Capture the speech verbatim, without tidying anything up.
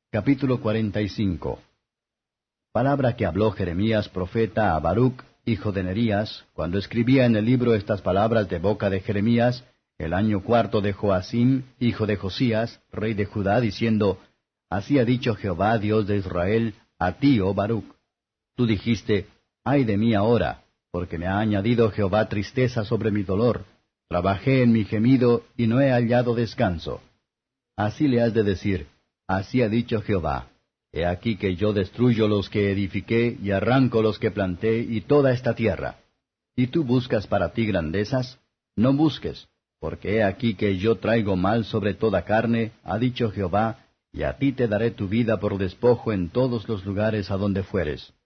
Capítulo cuarenta y cinco. Palabra que habló Jeremías profeta a Baruc, hijo de Nerías, cuando escribía en el libro estas palabras de boca de Jeremías, el año cuarto de Joacim, hijo de Josías, rey de Judá, diciendo, Así ha dicho Jehová, Dios de Israel, a ti, oh Baruc. Tú dijiste, Ay de mí ahora, porque me ha añadido Jehová tristeza sobre mi dolor. Trabajé en mi gemido, y no he hallado descanso. Así le has de decir, Así ha dicho Jehová. He aquí que yo destruyo los que edifiqué, y arranco los que planté, y toda esta tierra. ¿Y tú buscas para ti grandezas? No busques, porque he aquí que yo traigo mal sobre toda carne, ha dicho Jehová, y a ti te daré tu vida por despojo en todos los lugares a donde fueres.